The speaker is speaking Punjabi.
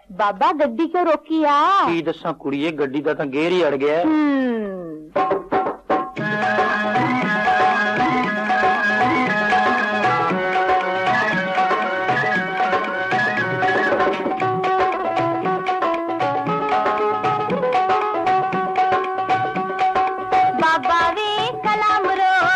ਬਾਬਾ ਗੱਡੀ ਕਿਉਂ ਰੋਕੀ ਆ? ਕੀ ਦੱਸਾਂ ਕੁੜੀਏ, ਗੱਡੀ ਦਾ ਤਾਂ ਗੇਰ ਹੀ ਅੜ ਗਿਆ।